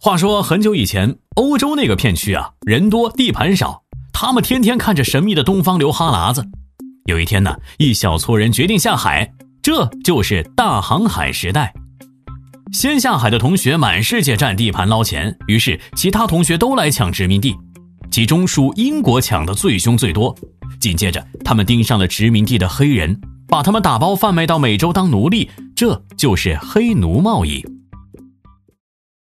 话说很久以前，欧洲那个片区啊，人多地盘少，他们天天看着神秘的东方流哈喇子。有一天呢，一小撮人决定下海，这就是大航海时代。先下海的同学满世界占地盘捞钱，于是其他同学都来抢殖民地，其中属英国抢的最凶最多。紧接着他们盯上了殖民地的黑人，把他们打包贩卖到美洲当奴隶，这就是黑奴贸易。